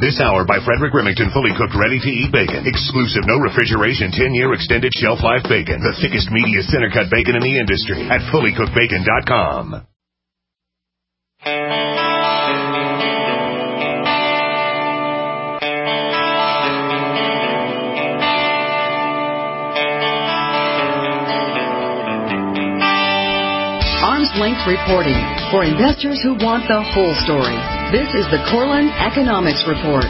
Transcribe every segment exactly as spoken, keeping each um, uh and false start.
This hour by Frederick Remington, fully cooked, ready-to-eat bacon. Exclusive, no refrigeration, ten-year extended shelf life bacon. The thickest, meatiest, center-cut bacon in the industry at fully cooked bacon dot com. Arm's length reporting for investors who want the whole story. This is the Corlin Economics Report.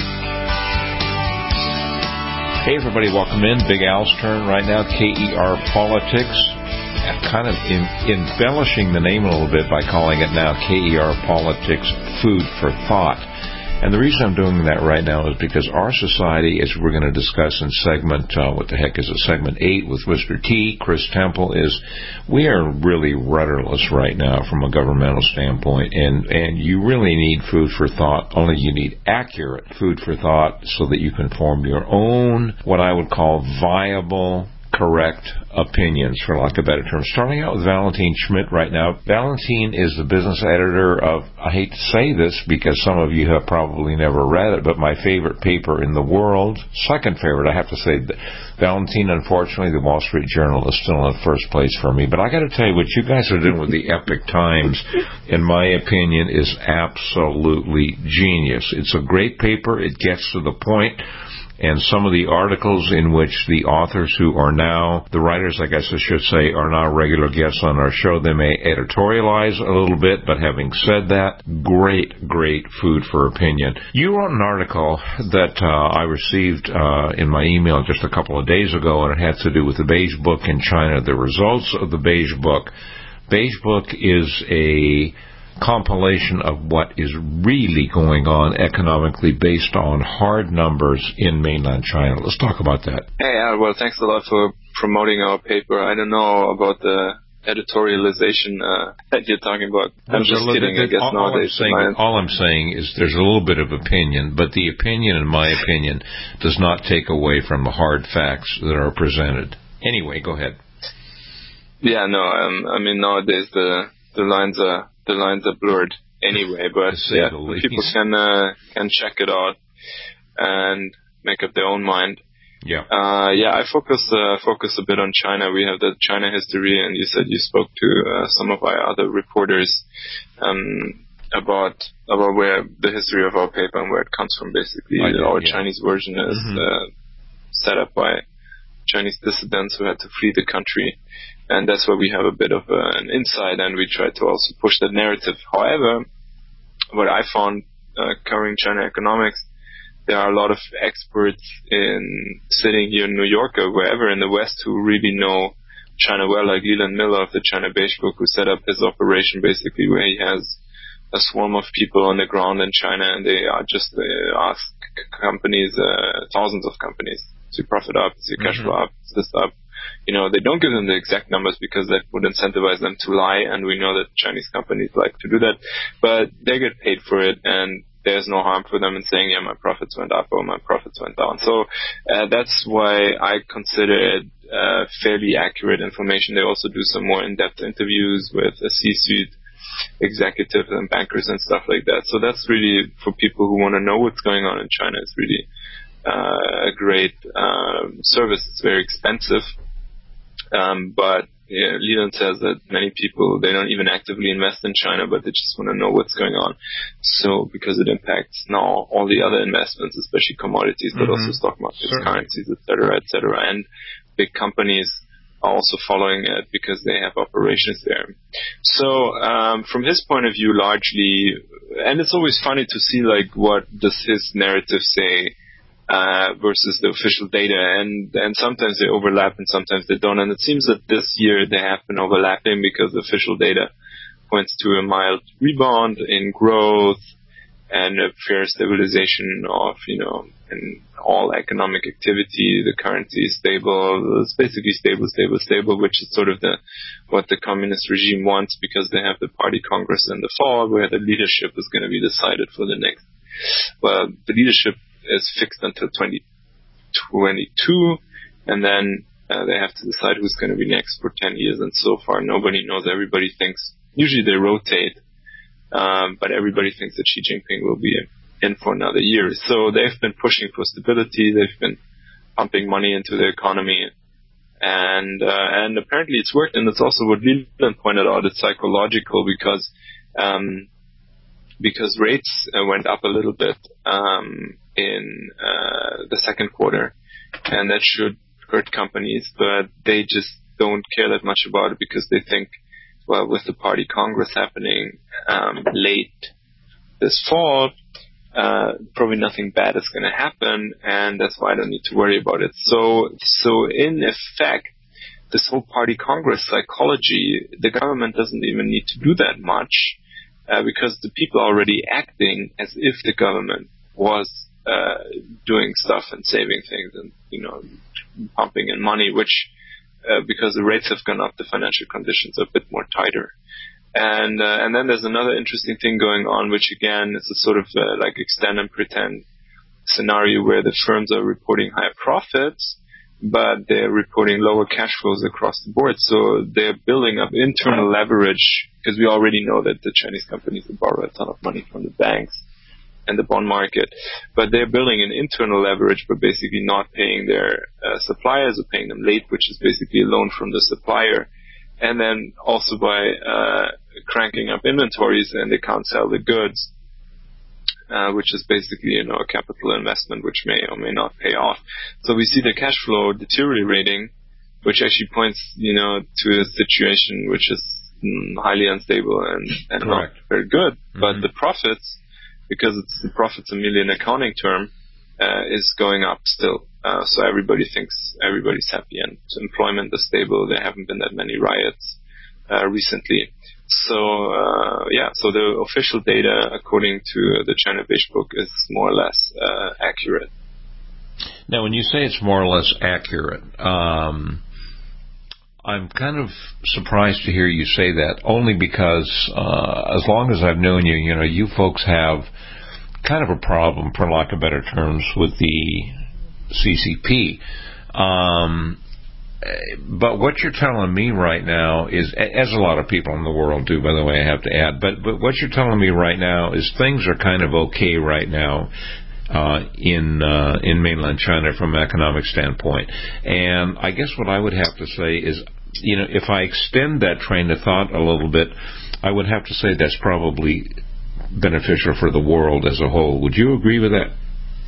Hey everybody, welcome in. Big Al's turn right now, K E R Politics. Kind of in, embellishing the name a little bit by calling it now K E R Politics Food for Thought. And the reason I'm doing that right now is because our society, as we're going to discuss in segment, uh, what the heck is it, segment eight with Mister T, Chris Temple, is we are really rudderless right now from a governmental standpoint. And, and you really need food for thought, only you need accurate food for thought so that you can form your own, what I would call viable, correct opinions, for lack of a better term. Starting out with Valentin Schmidt right now. Valentin is the business editor of, I hate to say this because some of you have probably never read it, but my favorite paper in the world, second favorite, I have to say, Valentin, unfortunately, the Wall Street Journal is still in first place for me. But I got to tell you, what you guys are doing with the Epic Times, in my opinion, is absolutely genius. It's a great paper. It gets to the point. And some of the articles in which the authors who are now, the writers, I guess I should say, are now regular guests on our show, they may editorialize a little bit, but having said that, great, great food for opinion. You wrote an article that uh, I received uh, in my email just a couple of days ago, and it had to do with the Beige Book in China, the results of the Beige Book. Beige Book is a compilation of what is really going on economically based on hard numbers in mainland China. Let's talk about that. Hey, Al, well, thanks a lot for promoting our paper. I don't know about the editorialization uh, that you're talking about. I'm just kidding, I guess, all, nowadays. All I'm, saying, all I'm saying is there's a little bit of opinion, but the opinion, in my opinion, does not take away from the hard facts that are presented. Anyway, go ahead. Yeah, no, um, I mean, nowadays the, the lines are The lines are blurred anyway, but yeah, people can uh, can check it out and make up their own mind. Yeah, uh, yeah. I focus uh, focus a bit on China. We have the China history, and you said you spoke to uh, some of our other reporters um, about about where the history of our paper and where it comes from. Basically, did, our yeah. Chinese version is mm-hmm. uh, set up by Chinese dissidents who had to flee the country. And that's where we have a bit of uh, an insight, and we try to also push that narrative. However, what I found uh, covering China economics, there are a lot of experts in sitting here in New York or wherever in the West who really know China well, like Leland Miller of the China Beige Book, who set up his operation basically where he has a swarm of people on the ground in China, and they are just uh, ask companies, uh, thousands of companies, is your profit up, is your cash flow up, is this up? You know, they don't give them the exact numbers because that would incentivize them to lie, and we know that Chinese companies like to do that. But they get paid for it, and there's no harm for them in saying, yeah, my profits went up or my profits went down. So uh, that's why I consider it uh, fairly accurate information. They also do some more in-depth interviews with a C-suite executives and bankers and stuff like that. So that's really, for people who want to know what's going on in China, it's really uh, a great um, service. It's very expensive. Um, but yeah, Leland says that many people, they don't even actively invest in China, but they just want to know what's going on. So, because it impacts now all the other investments, especially commodities, but mm-hmm. also stock markets, Certainly. currencies, et cetera, et cetera. And big companies are also following it because they have operations there. So, um, from his point of view, largely, and it's always funny to see, like, what does his narrative say Uh, versus the official data, and and sometimes they overlap and sometimes they don't, and it seems that this year they have been overlapping because the official data points to a mild rebound in growth and a fair stabilization of, you know, in all economic activity. The currency is stable. It's basically stable, stable, stable, which is sort of the what the communist regime wants, because they have the party congress in the fall where the leadership is going to be decided for the next, well, the leadership is fixed until twenty twenty-two, and then uh, they have to decide who's going to be next for ten years, and so far nobody knows. Everybody thinks, usually they rotate, um, but everybody thinks that Xi Jinping will be in for another year. So they've been pushing for stability. They've been pumping money into the economy. And uh, and apparently it's worked. And it's also what Leland pointed out, it's psychological because um, because rates uh, went up a little bit um, in uh, the second quarter. And that should hurt companies, but they just don't care that much about it because they think, well, with the party Congress happening um, late this fall, uh, probably nothing bad is going to happen, and that's why I don't need to worry about it. So, so in effect, this whole party Congress psychology, the government doesn't even need to do that much uh, because the people are already acting as if the government was uh, doing stuff and saving things and, you know, pumping in money, which uh, because the rates have gone up, the financial conditions are a bit more tighter. And uh, and then there's another interesting thing going on, which again is a sort of uh, like extend and pretend scenario where the firms are reporting higher profits, but they're reporting lower cash flows across the board. So they're building up internal leverage because we already know that the Chinese companies borrow a ton of money from the banks and the bond market, but they're building an internal leverage by basically not paying their uh, suppliers or paying them late, which is basically a loan from the supplier. And then also by uh, cranking up inventories and they can't sell the goods, uh, which is basically, you know, a capital investment which may or may not pay off. So we see the cash flow deteriorating, which actually points, you know, to a situation which is mm, highly unstable and, and not very good. Mm-hmm. But the profits, because it's the profits a million accounting term, uh, is going up still. Uh, so everybody thinks everybody's happy and employment is stable. There haven't been that many riots uh, recently. So, uh, yeah, so the official data, according to the China Beige Book, is more or less uh, accurate. Now, when you say it's more or less accurate, um, I'm kind of surprised to hear you say that, only because uh, as long as I've known you, you know, you folks have kind of a problem, for lack of better terms, with the C C P. Um, but what you're telling me right now is, as a lot of people in the world do, by the way, I have to add, but, but what you're telling me right now is things are kind of okay right now uh, in uh, in mainland China from an economic standpoint. And I guess what I would have to say is, you know, if I extend that train of thought a little bit, I would have to say that's probably beneficial for the world as a whole. Would you agree with that?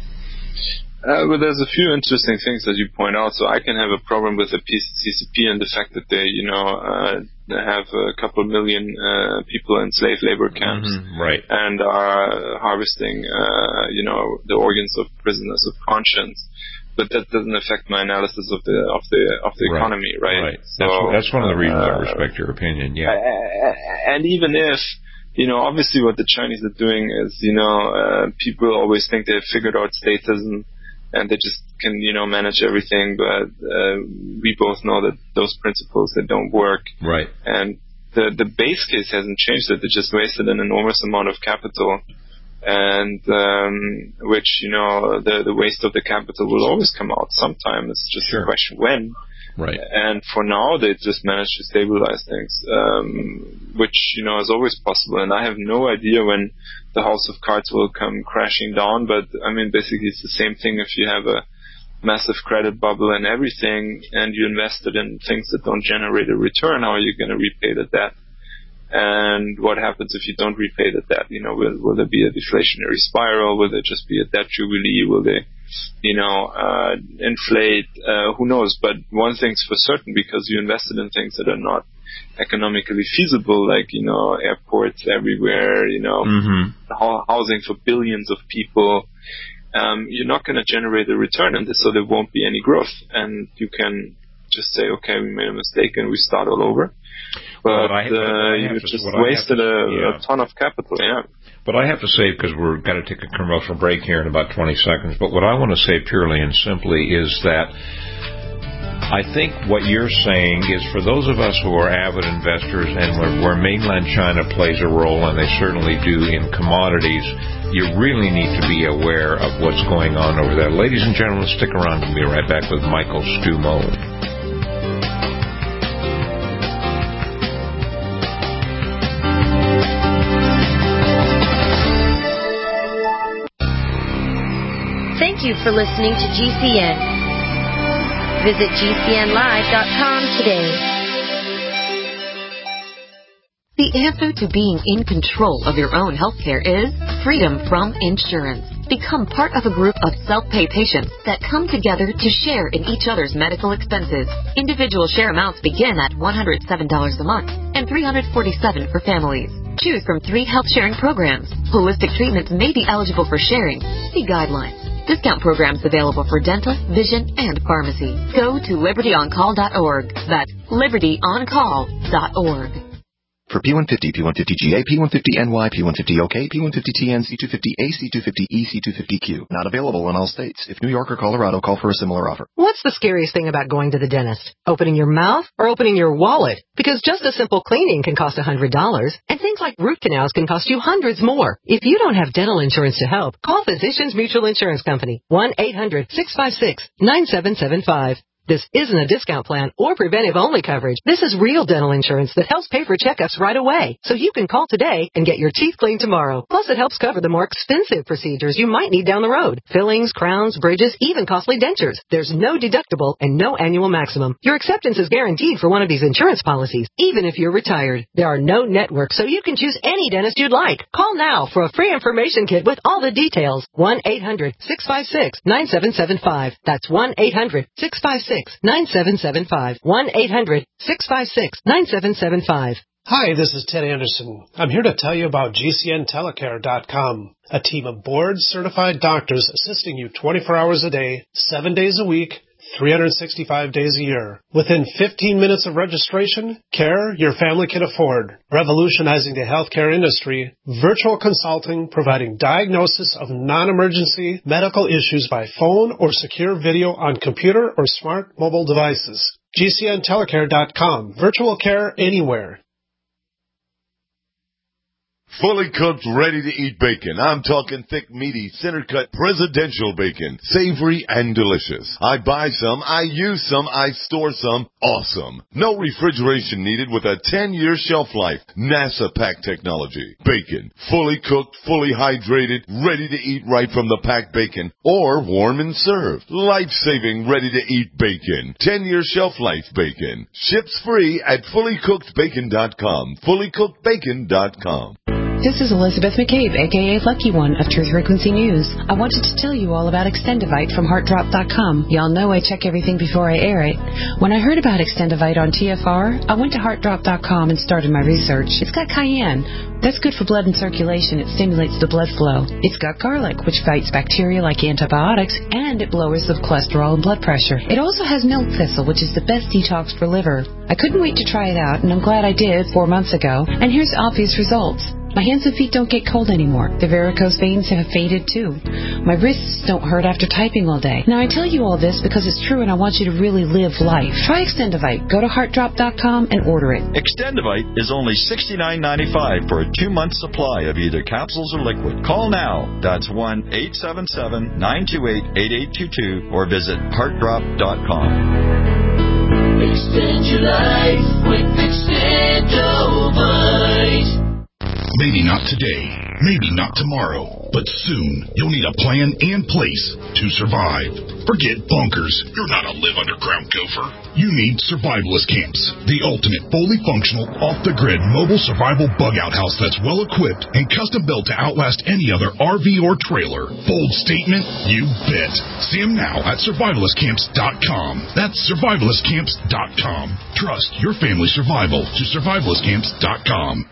Uh, well, there's a few interesting things that you point out. So I can have a problem with the C C P and the fact that they, you know, uh, have a couple of million uh, people in slave labor camps, mm-hmm, right, and are harvesting, uh, you know, the organs of prisoners of conscience. But that doesn't affect my analysis of the of the of the right. economy, right? Right. So that's, that's one of the reasons uh, I respect your opinion. Yeah. And even if, you know, obviously what the Chinese are doing is, you know, uh, people always think they've figured out statism and they just can, you know, manage everything. But uh, we both know that those principles, they don't work. Right. And the the base case hasn't changed. That they just wasted an enormous amount of capital. And um, which, you know, the the waste of the capital will always come out sometime. It's just sure. a question when. Right. And for now, they just managed to stabilize things, um, which, you know, is always possible. And I have no idea when the house of cards will come crashing down. But, I mean, basically it's the same thing if you have a massive credit bubble and everything and you invested in things that don't generate a return. How are you going to repay the debt? And what happens if you don't repay the debt? You know, will, will there be a deflationary spiral? Will there just be a debt jubilee? Will they, you know, uh, inflate? Uh, who knows? But one thing's for certain, because you invested in things that are not economically feasible, like, you know, airports everywhere, you know, mm-hmm. housing for billions of people, um, you're not going to generate a return on this, so there won't be any growth. And you can just say, okay, we made a mistake and we start all over. But well, I, uh, you just wasted to, a, yeah. a ton of capital, yeah. But I have to say, because we're going to take a commercial break here in about twenty seconds, but what I want to say purely and simply is that I think what you're saying is, for those of us who are avid investors and where, where mainland China plays a role, and they certainly do in commodities, you really need to be aware of what's going on over there. Ladies and gentlemen, stick around. We'll be right back with Michael Stumo. Thank you for listening to G C N. Visit G C N live dot com today. The answer to being in control of your own healthcare is freedom from insurance. Become part of a group of self-pay patients that come together to share in each other's medical expenses. Individual share amounts begin at one hundred seven dollars a month and three hundred forty-seven dollars for families. Choose from three health sharing programs. Holistic treatments may be eligible for sharing. See guidelines. Discount programs available for dental, vision, and pharmacy. Go to liberty on call dot org. That's liberty on call dot org. For P one fifty, P one fifty G A, P one fifty N Y, P one fifty O K, P one fifty T N, C two fifty A, C two fifty E, C two fifty Q. Not available in all states. If New York or Colorado, call for a similar offer. What's the scariest thing about going to the dentist? Opening your mouth or opening your wallet? Because just a simple cleaning can cost one hundred dollars, and things like root canals can cost you hundreds more. If you don't have dental insurance to help, call Physicians Mutual Insurance Company, one eight hundred six five six nine seven seven five. This isn't a discount plan or preventive-only coverage. This is real dental insurance that helps pay for checkups right away. So you can call today and get your teeth cleaned tomorrow. Plus, it helps cover the more expensive procedures you might need down the road. Fillings, crowns, bridges, even costly dentures. There's no deductible and no annual maximum. Your acceptance is guaranteed for one of these insurance policies, even if you're retired. There are no networks, so you can choose any dentist you'd like. Call now for a free information kit with all the details. one eight hundred six five six nine seven seven five. That's one eight hundred six five six nine seven seven five. one eight hundred six five six nine seven seven five. Hi, this is Ted Anderson. I'm here to tell you about G C N telecare dot com, a team of board-certified doctors assisting you twenty-four hours a day, seven days a week, three hundred sixty-five days a year. Within fifteen minutes of registration, care your family can afford. Revolutionizing the healthcare industry, virtual consulting providing diagnosis of non-emergency medical issues by phone or secure video on computer or smart mobile devices. G C N telecare dot com. Virtual care anywhere. Fully cooked, ready-to-eat bacon. I'm talking thick, meaty, center-cut, presidential bacon. Savory and delicious. I buy some, I use some, I store some. Awesome. No refrigeration needed with a ten-year shelf life. NASA pack technology. Bacon. Fully cooked, fully hydrated, ready to eat right from the packed bacon. Or warm and served. Life-saving, ready-to-eat bacon. ten-year shelf life bacon. Ships free at fully cooked bacon dot com. fully cooked bacon dot com. This is Elizabeth McCabe, a k a. Lucky One of Truth Frequency News. I wanted to tell you all about Extendivite from heart drop dot com. Y'all know I check everything before I air it. When I heard about Extendivite on T F R, I went to heart drop dot com and started my research. It's got cayenne. That's good for blood and circulation. It stimulates the blood flow. It's got garlic, which fights bacteria like antibiotics, and it lowers the cholesterol and blood pressure. It also has milk thistle, which is the best detox for liver. I couldn't wait to try it out, and I'm glad I did four months ago. And here's the obvious results. My hands and feet don't get cold anymore. The varicose veins have faded too. My wrists don't hurt after typing all day. Now I tell you all this because it's true and I want you to really live life. Try Extendivite. Go to heart drop dot com and order it. Extendivite is only sixty-nine ninety-five for a two-month supply of either capsules or liquid. Call now. That's one eight seven seven nine two eight eight eight two two or visit heart drop dot com. Extend your life with Extendivite. Maybe not today, maybe not tomorrow, but soon you'll need a plan and place to survive. Forget bunkers. You're not a live underground gopher. You need Survivalist Camps, the ultimate fully functional, off-the-grid mobile survival bug-out house that's well-equipped and custom-built to outlast any other R V or trailer. Bold statement? You bet. See them now at survivalist camps dot com. That's survivalist camps dot com. Trust your family's survival to survivalist camps dot com.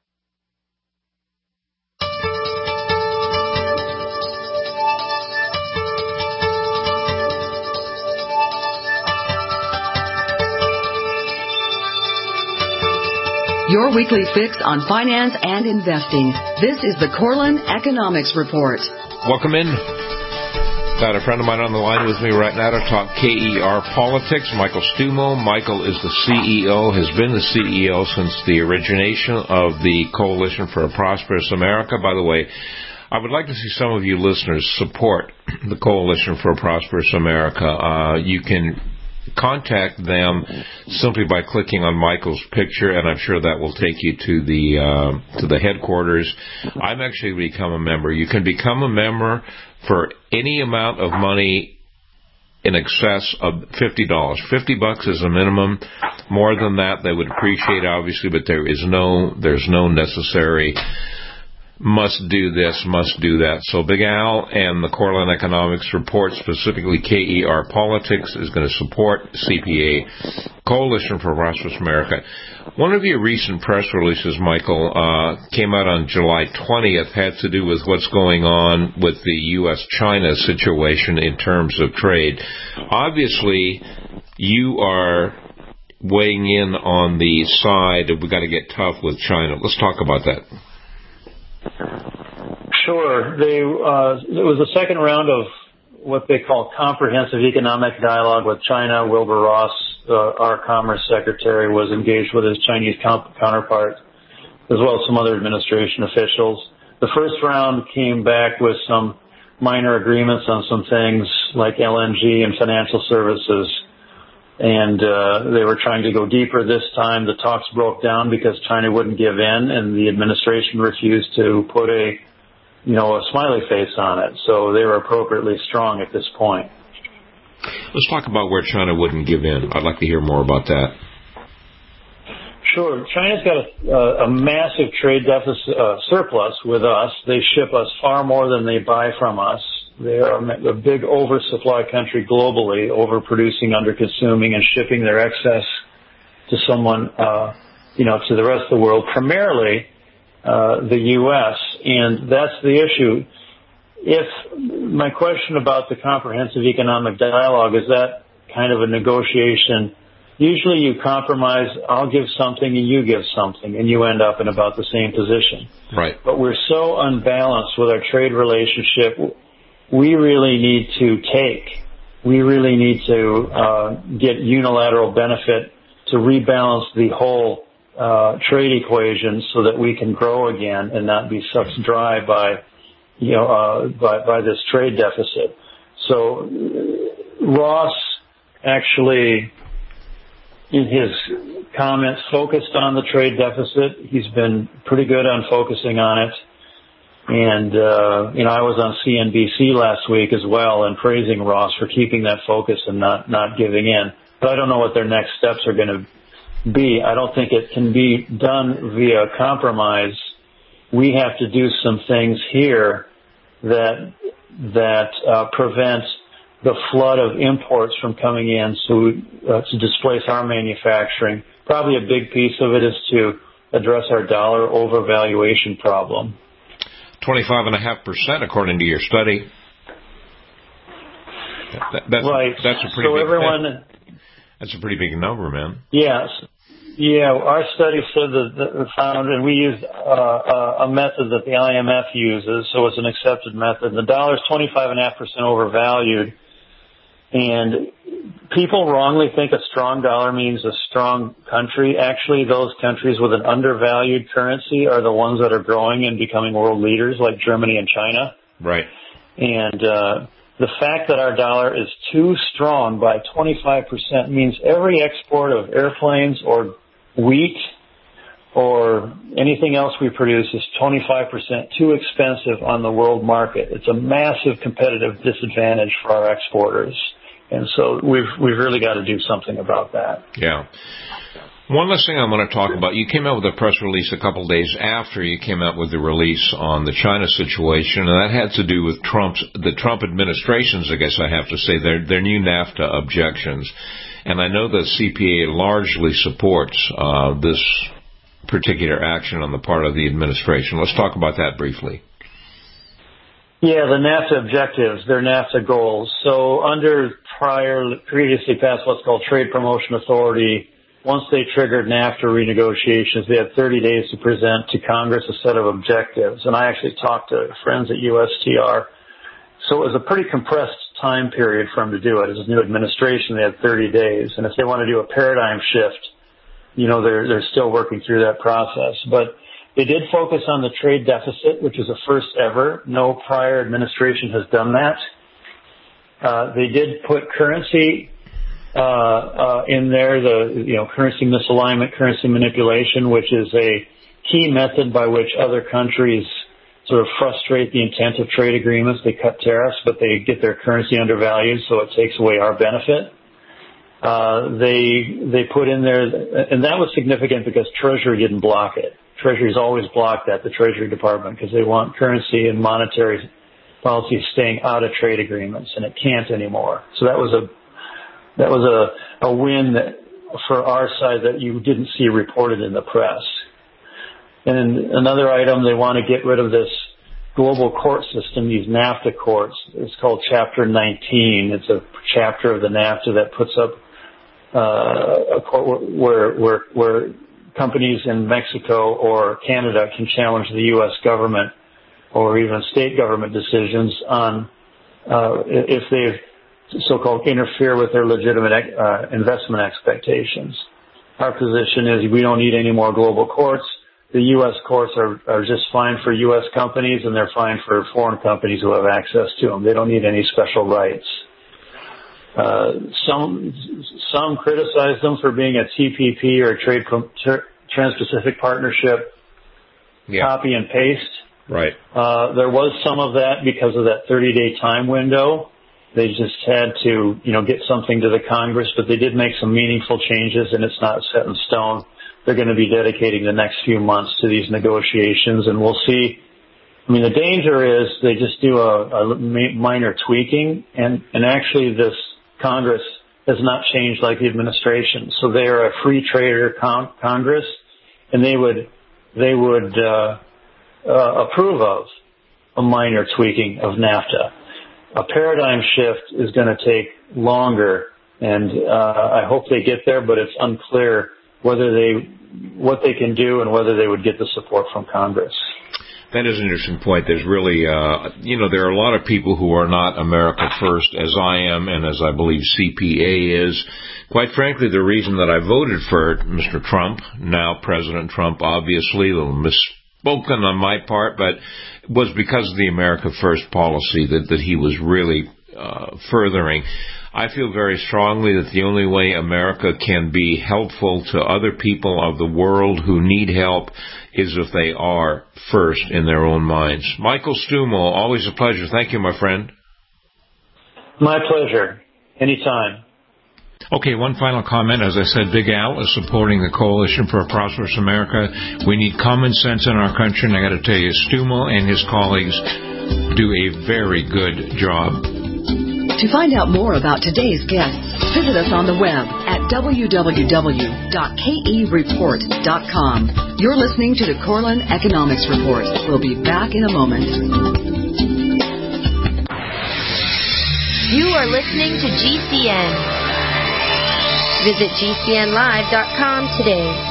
Your weekly fix on finance and investing. This is the Corlin Economics Report. Welcome in. Got a friend of mine on the line with me right now to talk K E R Politics, Michael Stumo. Michael is the C E O, has been the C E O since the origination of the Coalition for a Prosperous America. By the way, I would like to see some of you listeners support the Coalition for a Prosperous America. Uh, you can contact them simply by clicking on Michael's picture, and I'm sure that will take you to the uh, to the headquarters. I'm actually become a member. You can become a member for any amount of money in excess of fifty dollars. fifty bucks is a minimum. More than that, they would appreciate, obviously, but there is no, there's no necessary must do this, must do that. So Big Al and the Cortland Economics Report, specifically K E R Politics, is going to support C P A, Coalition for Prosperous America. One of your recent press releases, Michael, uh, came out on July twentieth, had to do with what's going on with the U S China situation in terms of trade. Obviously, you are weighing in on the side of we've got to get tough with China. Let's talk about that. Sure. They, uh, it was the second round of what they call comprehensive economic dialogue with China. Wilbur Ross, uh, our Commerce Secretary, was engaged with his Chinese comp- counterpart, as well as some other administration officials. The first round came back with some minor agreements on some things like L N G and financial services. And uh, they were trying to go deeper this time. The talks broke down because China wouldn't give in, and the administration refused to put a, you know, a smiley face on it. So they were appropriately strong at this point. Let's talk about where China wouldn't give in. I'd like to hear more about that. Sure. China's got a, a massive trade deficit uh, surplus with us. They ship us far more than they buy from us. They are a big oversupply country globally, overproducing, underconsuming, and shipping their excess to someone, uh, you know, to the rest of the world, primarily uh, the U S. And that's the issue. If my question about the comprehensive economic dialogue, is that kind of a negotiation? Usually you compromise, I'll give something and you give something, and you end up in about the same position. Right. But we're so unbalanced with our trade relationship. We really need to take. We really need to uh, get unilateral benefit to rebalance the whole uh, trade equation so that we can grow again and not be sucked dry by, you know, uh, by, by this trade deficit. So Ross actually, in his comments, focused on the trade deficit. He's been pretty good on focusing on it. And, uh, you know, I was on C N B C last week as well and praising Ross for keeping that focus and not, not giving in. But I don't know what their next steps are going to be. I don't think it can be done via compromise. We have to do some things here that, that, uh, prevent the flood of imports from coming in so, uh, to displace our manufacturing. Probably a big piece of it is to address our dollar overvaluation problem. twenty-five point five percent according to your study. That, that's, right. That's a pretty so big, everyone, that, that's a pretty big number, man. Yes. Yeah, our study said that, that found, and we used uh, a method that the I M F uses, so it's an accepted method. The dollar is twenty-five point five percent overvalued, and people wrongly think a strong dollar means a strong country. Actually, those countries with an undervalued currency are the ones that are growing and becoming world leaders, like Germany and China. Right. And uh, the fact that our dollar is too strong by twenty-five percent means every export of airplanes or wheat or anything else we produce is twenty-five percent too expensive on the world market. It's a massive competitive disadvantage for our exporters. And so we've we've really got to do something about that. Yeah. One last thing I want to talk about. You came out with a press release a couple of days after you came out with the release on the China situation, and that had to do with Trump's the Trump administration's, I guess I have to say, their their new NAFTA objections. And I know the C P A largely supports uh, this particular action on the part of the administration. Let's talk about that briefly. Yeah, the NAFTA objectives, their NAFTA goals. So under prior, previously passed what's called Trade Promotion Authority, once they triggered NAFTA renegotiations, they had thirty days to present to Congress a set of objectives. And I actually talked to friends at U S T R. So it was a pretty compressed time period for them to do it. As a new administration, they had thirty days. And if they want to do a paradigm shift, you know, they're, they're still working through that process. But they did focus on the trade deficit, which is a first ever. No prior administration has done that. Uh, they did put currency uh, uh, in there, the you know currency misalignment, currency manipulation, which is a key method by which other countries sort of frustrate the intent of trade agreements. They cut tariffs, but they get their currency undervalued, so it takes away our benefit. Uh, they they put in there, and that was significant because Treasury didn't block it. Treasury's always blocked that, the Treasury Department, because they want currency and monetary policy staying out of trade agreements, and it can't anymore. So that was a that was a, a win that, for our side, that you didn't see reported in the press. And another item, they want to get rid of this global court system, these NAFTA courts. It's called Chapter nineteen. It's a chapter of the NAFTA that puts up uh, a court where where where companies in Mexico or Canada can challenge the U S government or even state government decisions on uh, if they've so-called interfere with their legitimate uh, investment expectations. Our position is we don't need any more global courts. The U S courts are, are just fine for U S companies, and they're fine for foreign companies who have access to them. They don't need any special rights. Uh, some some criticize them for being a T P P or a Trade Trans-Pacific Partnership yeah. copy and paste. Right. Uh, there was some of that because of that thirty-day time window. They just had to, you know, get something to the Congress, but they did make some meaningful changes, and it's not set in stone. They're going to be dedicating the next few months to these negotiations, and we'll see. I mean, the danger is they just do a, a minor tweaking, and, and actually this Congress has not changed like the administration. So they are a free trader con- Congress, and they would they would uh, uh, approve of a minor tweaking of NAFTA. A paradigm shift is going to take longer, and uh, I hope they get there, but it's unclear whether they what they can do and whether they would get the support from Congress. That is an interesting point. There's really, uh, you know, there are a lot of people who are not America First, as I am, and as I believe C P A is. Quite frankly, the reason that I voted for Mister Trump, now President Trump, obviously, a little misspoken on my part, but was because of the America First policy that, that he was really uh, furthering. I feel very strongly that the only way America can be helpful to other people of the world who need help is if they are first in their own minds. Michael Stumo, always a pleasure. Thank you, my friend. My pleasure. Anytime. Okay, one final comment. As I said, Big Al is supporting the Coalition for a Prosperous America. We need common sense in our country, and I got to tell you, Stumo and his colleagues do a very good job. To find out more about today's guests, visit us on the web at w w w dot k e report dot com. You're listening to the Corlin Economics Report. We'll be back in a moment. You are listening to G C N. Visit g c n live dot com today.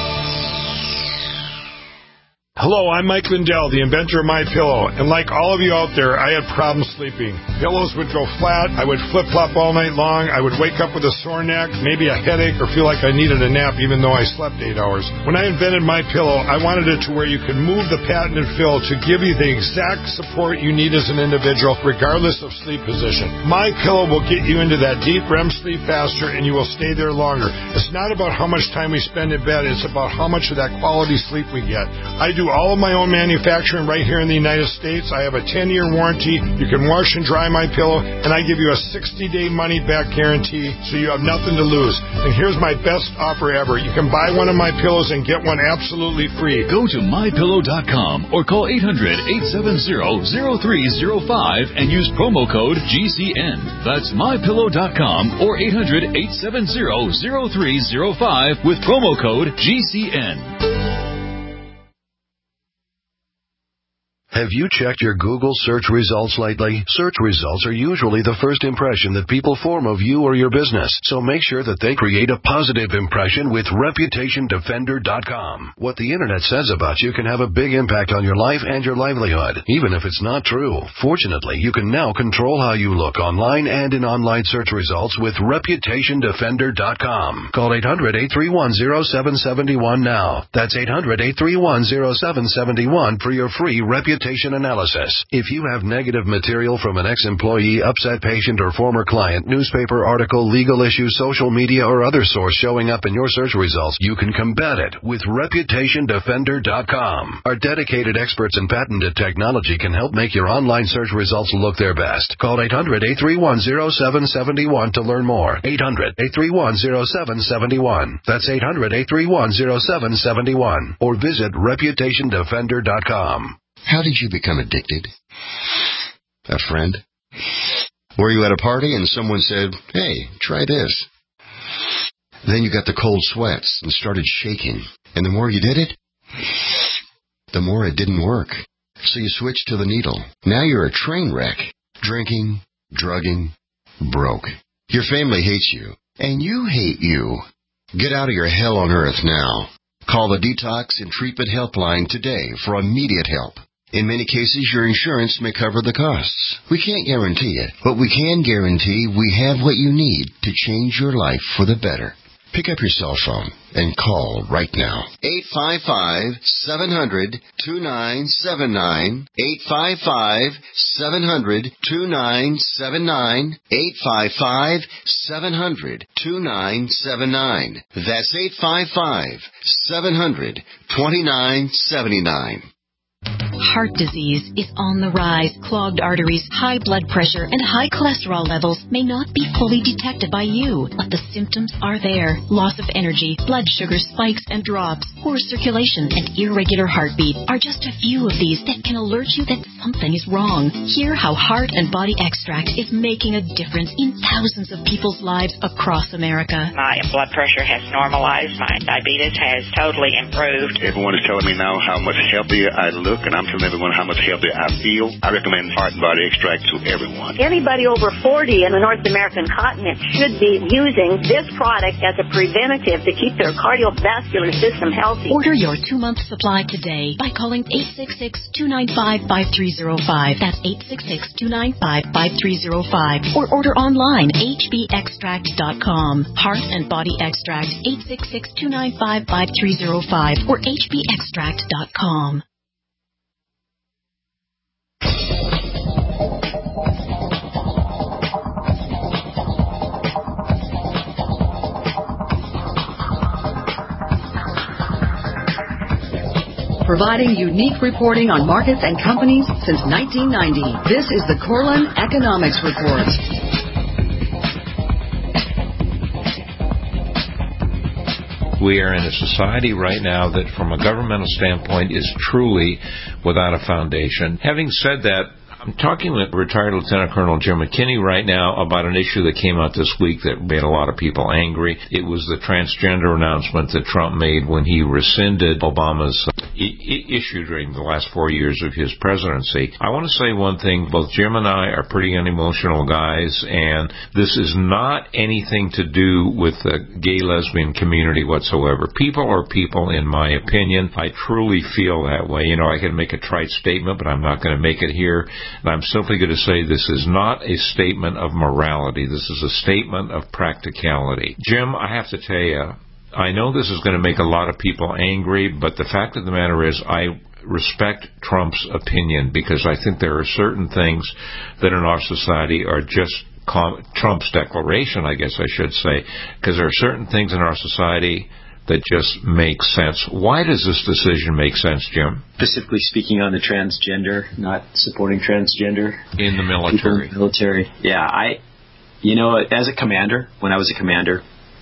Hello, I'm Mike Lindell, the inventor of MyPillow, and like all of you out there, I had problems sleeping. Pillows would go flat, I would flip-flop all night long, I would wake up with a sore neck, maybe a headache, or feel like I needed a nap even though I slept eight hours. When I invented MyPillow, I wanted it to where you could move the patented fill to give you the exact support you need as an individual, regardless of sleep position. MyPillow will get you into that deep R E M sleep faster, and you will stay there longer. It's not about how much time we spend in bed, it's about how much of that quality sleep we get. I do all of my own manufacturing right here in the United States. I have a ten-year warranty. You can wash and dry my pillow, and I give you a sixty-day money-back guarantee, so you have nothing to lose. And here's my best offer ever. You can buy one of my pillows and get one absolutely free. Go to my pillow dot com or call eight hundred, eight seven zero, zero three zero five and use promo code G C N. That's my pillow dot com or eight hundred, eight seven zero, zero three zero five with promo code G C N. Have you checked your Google search results lately? Search results are usually the first impression that people form of you or your business, so make sure that they create a positive impression with reputation defender dot com. What the Internet says about you can have a big impact on your life and your livelihood, even if it's not true. Fortunately, you can now control how you look online and in online search results with reputation defender dot com. Call eight hundred, eight three one, zero seven seven one now. That's eight hundred, eight three one, zero seven seven one for your free Reputation reputation analysis. If you have negative material from an ex-employee, upset patient, or former client, newspaper article, legal issue, social media, or other source showing up in your search results, you can combat it with reputation defender dot com. Our dedicated experts in patented technology can help make your online search results look their best. Call eight hundred, eight three one, zero seven seven one to learn more. eight hundred, eight three one, zero seven seven one. That's eight hundred, eight three one, zero seven seven one. Or visit reputation defender dot com. How did you become addicted? A friend? Were you at a party and someone said, hey, try this? Then you got the cold sweats and started shaking. And the more you did it, the more it didn't work. So you switched to the needle. Now you're a train wreck. Drinking, drugging, broke. Your family hates you. And you hate you. Get out of your hell on earth now. Call the Detox and Treatment Helpline today for immediate help. In many cases, your insurance may cover the costs. We can't guarantee it, but we can guarantee we have what you need to change your life for the better. Pick up your cell phone and call right now. eight five five, seven hundred, two nine seven nine. eight five five, seven hundred, two nine seven nine. eight five five, seven hundred, two nine seven nine. That's eight five five, seven hundred, two nine seven nine. Heart disease is on the rise. Clogged arteries, high blood pressure, and high cholesterol levels may not be fully detected by you, but the symptoms are there. Loss of energy, blood sugar spikes and drops, poor circulation, and irregular heartbeat are just a few of these that can alert you that something is wrong. Hear how Heart and Body Extract is making a difference in thousands of people's lives across America. My blood pressure has normalized. My diabetes has totally improved. Everyone is telling me now how much healthier I look, and I'm telling everyone how much healthier I feel. I recommend Heart and Body Extract to everyone. Anybody over forty in the North American continent should be using this product as a preventative to keep their cardiovascular system healthy. Order your two-month supply today by calling eight six six, two nine five, five three zero five. That's eight six six, two nine five, five three zero five. Or order online, h b extract dot com. Heart and Body Extract, eight six six, two nine five, five three zero five or h b extract dot com. Providing unique reporting on markets and companies since nineteen ninety. This is the Corlin Economics Report. We are in a society right now that, from a governmental standpoint, is truly without a foundation. Having said that, I'm talking with retired Lieutenant Colonel Jim McKinney right now about an issue that came out this week that made a lot of people angry. It was the transgender announcement that Trump made when he rescinded Obama's I- issue during the last four years of his presidency. I want to say one thing. Both Jim and I are pretty unemotional guys, and this is not anything to do with the gay lesbian community whatsoever. People are people, in my opinion. I truly feel that way. You know, I can make a trite statement, but I'm not going to make it here. And I'm simply going to say this is not a statement of morality. This is a statement of practicality. Jim, I have to tell you, I know this is going to make a lot of people angry, but the fact of the matter is I respect Trump's opinion because I think there are certain things that in our society are just Trump's declaration, I guess I should say, because there are certain things in our society that just make sense. Why does this decision make sense, Jim? Specifically speaking on the transgender, not supporting transgender. In the military. In the military. Yeah, I, you know, as a commander, when I was a commander,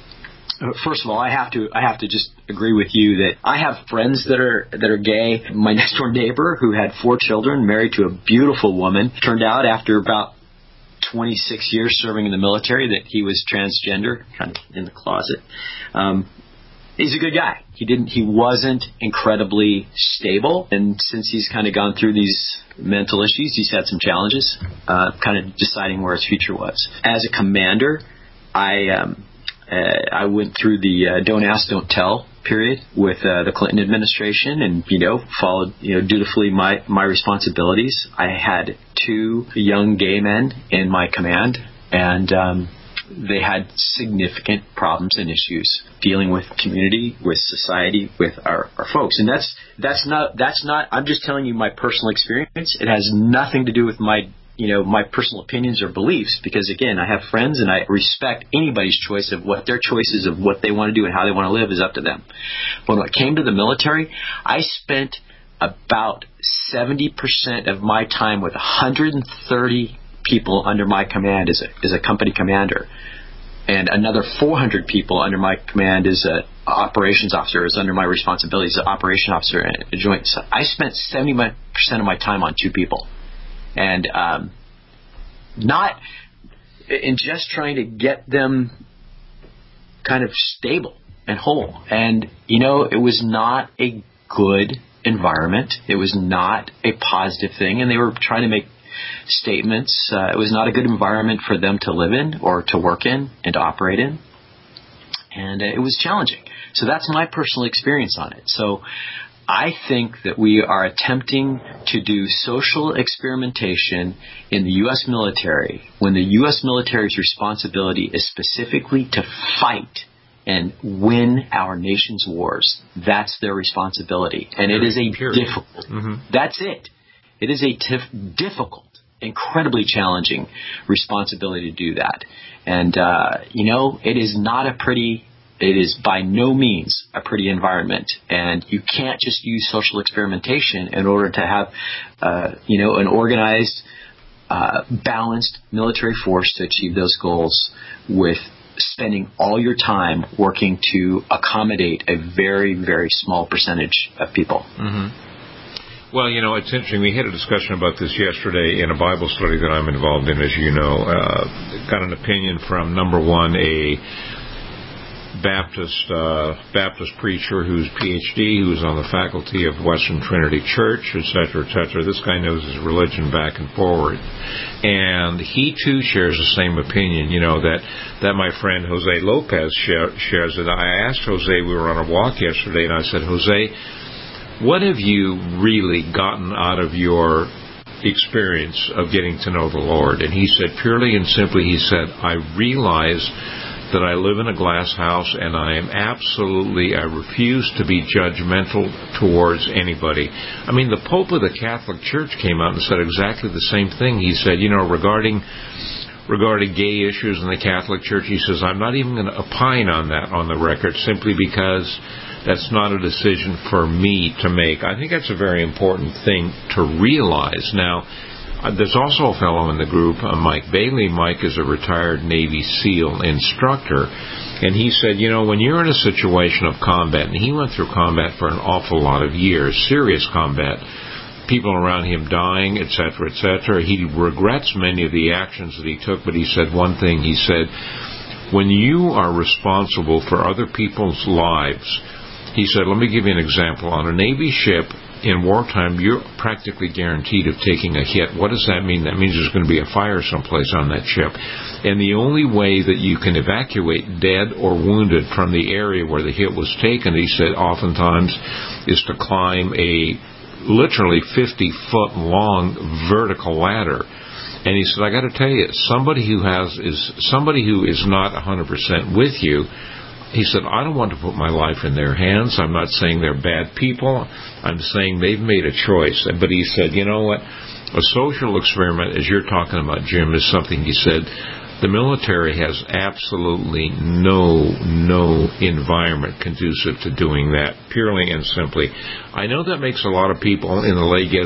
first of all, I have to, I have to just agree with you that I have friends that are, that are gay. My next door neighbor who had four children, married to a beautiful woman, turned out after about twenty-six years serving in the military that he was transgender, kind of in the closet. Um, He's a good guy. He didn't. He wasn't incredibly stable, and since he's kind of gone through these mental issues, he's had some challenges, uh, kind of deciding where his future was. As a commander, I um, uh, I went through the uh, don't ask, don't tell period with uh, the Clinton administration, and you know followed you know dutifully my my responsibilities. I had two young gay men in my command, and um, they had significant problems and issues dealing with community, with society, with our, our folks. And that's that's not that's not. I'm just telling you my personal experience. It has nothing to do with my you know my personal opinions or beliefs. Because again, I have friends and I respect anybody's choice of what their choices of what they want to do and how they want to live is up to them. But when it came to the military, I spent about seventy percent of my time with one hundred thirty people under my command as a, as a company commander, and another four hundred people under my command as a operations officer, is under my responsibility as an operation officer and a joint. So I spent seventy percent of my time on two people, and um, not in just trying to get them kind of stable and whole. And you know, it was not a good environment. It was not a positive thing, and they were trying to make statements. Uh, it was not a good environment for them to live in or to work in and to operate in, and uh, it was challenging. So that's my personal experience on it. So I think that we are attempting to do social experimentation in the U S military when the U S military's responsibility is specifically to fight and win our nation's wars. That's their responsibility. And it is a difficult, mm-hmm. that's it. It is a tif- difficult, incredibly challenging responsibility to do that. And, uh, you know, it is not a pretty, it is by no means a pretty environment. And you can't just use social experimentation in order to have, uh, you know, an organized, uh, balanced military force to achieve those goals with spending all your time working to accommodate a very, very small percentage of people. Mm-hmm. Well, you know, it's interesting. We had a discussion about this yesterday in a Bible study that I'm involved in, as you know. Uh, got an opinion from, number one, a Baptist uh, Baptist preacher who's P H D, who's on the faculty of Western Trinity Church, et cetera, et cetera. This guy knows his religion back and forward. And he, too, shares the same opinion, you know, that, that my friend Jose Lopez share, shares it. I asked Jose, we were on a walk yesterday, and I said, Jose, what have you really gotten out of your experience of getting to know the Lord? And he said, purely and simply, he said, I realize that I live in a glass house, and I am absolutely, I refuse to be judgmental towards anybody. I mean, the Pope of the Catholic Church came out and said exactly the same thing. He said, you know, regarding regarding gay issues in the Catholic Church, he says, I'm not even going to opine on that on the record, simply because that's not a decision for me to make. I think that's a very important thing to realize. Now, Uh, there's also a fellow in the group, uh, Mike Bailey. Mike is a retired Navy SEAL instructor, and he said, you know, when you're in a situation of combat, and he went through combat for an awful lot of years, serious combat, people around him dying, et cetera, et cetera. He regrets many of the actions that he took, but he said one thing. He said, when you are responsible for other people's lives, he said, let me give you an example. On a Navy ship, in wartime, you're practically guaranteed of taking a hit. What does that mean? That means there's going to be a fire someplace on that ship. And the only way that you can evacuate dead or wounded from the area where the hit was taken, he said, oftentimes, is to climb a literally fifty-foot long vertical ladder. And he said, I got to tell you, somebody who has is somebody who is not one hundred percent with you, he said, I don't want to put my life in their hands. I'm not saying they're bad people. I'm saying they've made a choice. But he said, you know what? A social experiment, as you're talking about, Jim, is something he said the military has absolutely no, no environment conducive to doing that, purely and simply. I know that makes a lot of people in the gay,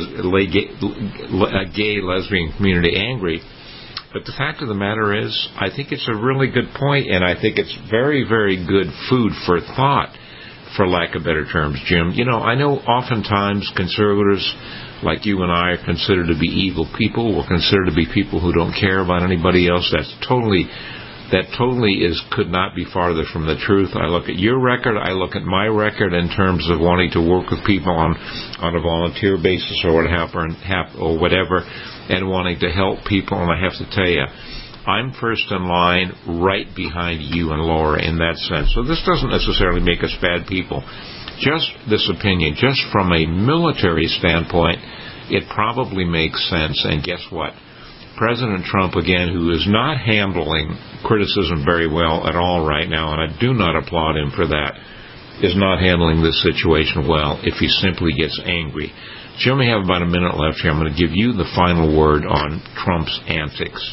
gay lesbian community angry. But the fact of the matter is, I think it's a really good point, and I think it's very, very good food for thought, for lack of better terms, Jim. You know, I know oftentimes conservatives like you and I are considered to be evil people. We're considered to be people who don't care about anybody else. That's totally, that totally is could not be farther from the truth. I look at your record, I look at my record in terms of wanting to work with people on, on a volunteer basis or whatever, or whatever, and wanting to help people, and I have to tell you, I'm first in line right behind you and Laura in that sense. So this doesn't necessarily make us bad people. Just this opinion, just from a military standpoint, it probably makes sense, and guess what? President Trump, again, who is not handling criticism very well at all right now, and I do not applaud him for that, is not handling this situation well if he simply gets angry. You only have about a minute left here. I'm going to give you the final word on Trump's antics.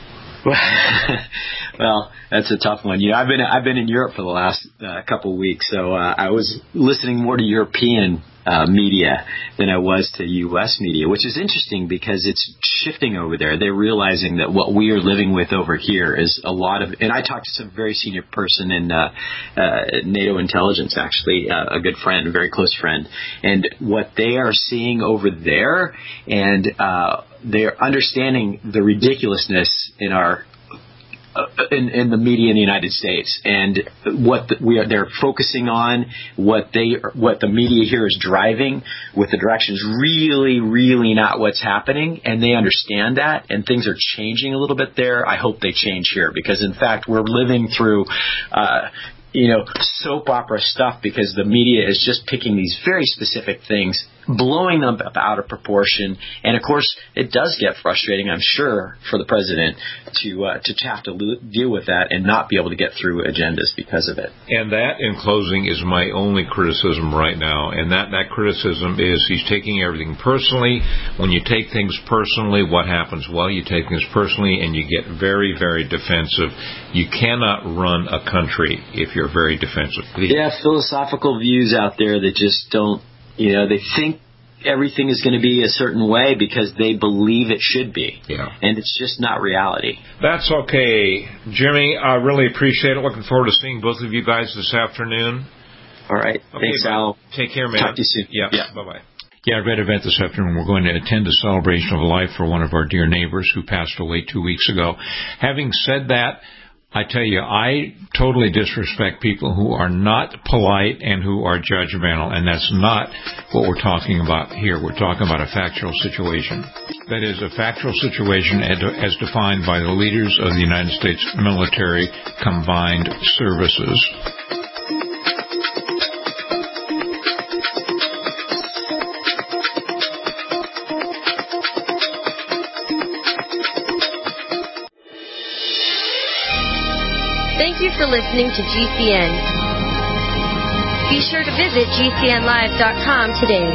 Well, that's a tough one. You know, I've been I've been in Europe for the last uh, couple of weeks, so uh, I was listening more to European uh, media than I was to U S media, which is interesting because it's shifting over there. They're realizing that what we are living with over here is a lot of. And I talked to some very senior person in uh, uh, NATO intelligence, actually, uh, a good friend, a very close friend, and what they are seeing over there, and uh, they're understanding the ridiculousness in our. Uh, in, in the media in the United States, and what the, we are, they're focusing on, what they, what the media here is driving, with the direction is really, really not what's happening, and they understand that, and things are changing a little bit there. I hope they change here, because in fact we're living through, uh, you know, soap opera stuff, because the media is just picking these very specific things, blowing them out of proportion, and of course it does get frustrating, I'm sure, for the president to uh, to have to lo- deal with that and not be able to get through agendas because of it. And that, in closing, is my only criticism right now, and that, that criticism is he's taking everything personally. When you take things personally, what happens? Well, you take things personally and you get very, very defensive. You cannot run a country if you're very defensive. Yeah, philosophical views out there that just don't, you know, they think everything is going to be a certain way because they believe it should be. Yeah. And it's just not reality. That's okay. Jimmy, I really appreciate it. Looking forward to seeing both of you guys this afternoon. All right. Okay, thanks, Al. Take care, man. Talk to you soon. Yeah. yeah. Bye-bye. Yeah, great event this afternoon. We're going to attend a celebration of life for one of our dear neighbors who passed away two weeks ago. Having said that, I tell you, I totally disrespect people who are not polite and who are judgmental, and that's not what we're talking about here. We're talking about a factual situation. That is, a factual situation as defined by the leaders of the United States Military Combined Services. Thank you for listening to G C N. Be sure to visit G C N live dot com today.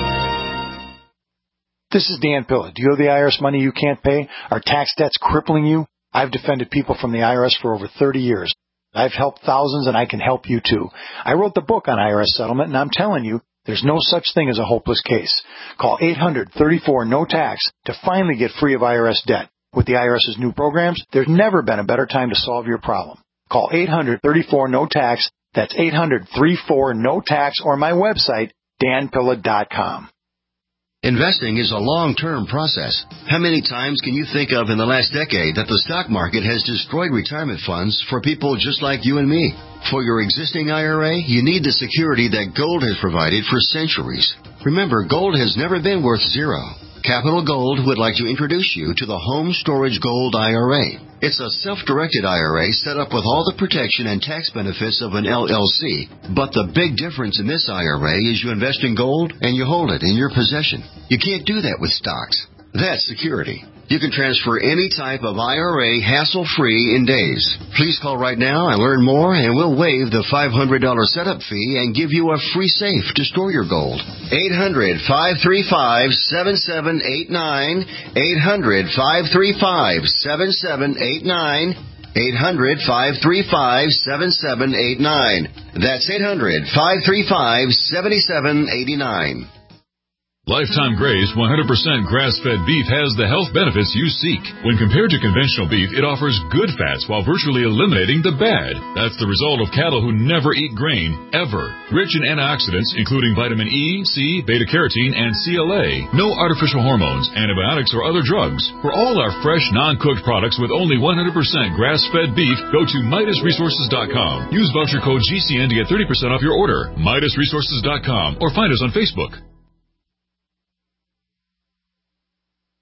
This is Dan Pilla. Do you owe the I R S money you can't pay? Are tax debts crippling you? I've defended people from the I R S for over thirty years. I've helped thousands, and I can help you too. I wrote the book on I R S settlement, and I'm telling you, there's no such thing as a hopeless case. Call eight hundred thirty-four no tax to finally get free of I R S debt. With the IRS's new programs, there's never been a better time to solve your problem. Call eight hundred thirty-four no tax. That's eight hundred thirty-four no tax, or my website, dan pilla dot com. Investing is a long-term process. How many times can you think of in the last decade that the stock market has destroyed retirement funds for people just like you and me? For your existing I R A, you need the security that gold has provided for centuries. Remember, gold has never been worth zero. Capital Gold would like to introduce you to the Home Storage Gold I R A. It's a self-directed I R A set up with all the protection and tax benefits of an L L C. But the big difference in this I R A is you invest in gold and you hold it in your possession. You can't do that with stocks. That's security. You can transfer any type of I R A hassle-free in days. Please call right now and learn more, and we'll waive the five hundred dollars setup fee and give you a free safe to store your gold. eight hundred, five three five, seven seven eight nine. eight hundred, five three five, seven seven eight nine. eight hundred, five three five, seven seven eight nine. That's eight hundred, five three five, seven seven eight nine. Lifetime Grace one hundred percent grass-fed beef has the health benefits you seek. When compared to conventional beef, it offers good fats while virtually eliminating the bad. That's the result of cattle who never eat grain, ever. Rich in antioxidants, including vitamin E, C, beta-carotene, and C L A. No artificial hormones, antibiotics, or other drugs. For all our fresh, non-cooked products with only one hundred percent grass-fed beef, go to Midas Resources dot com. Use voucher code G C N to get thirty percent off your order. Midas Resources dot com, or find us on Facebook. You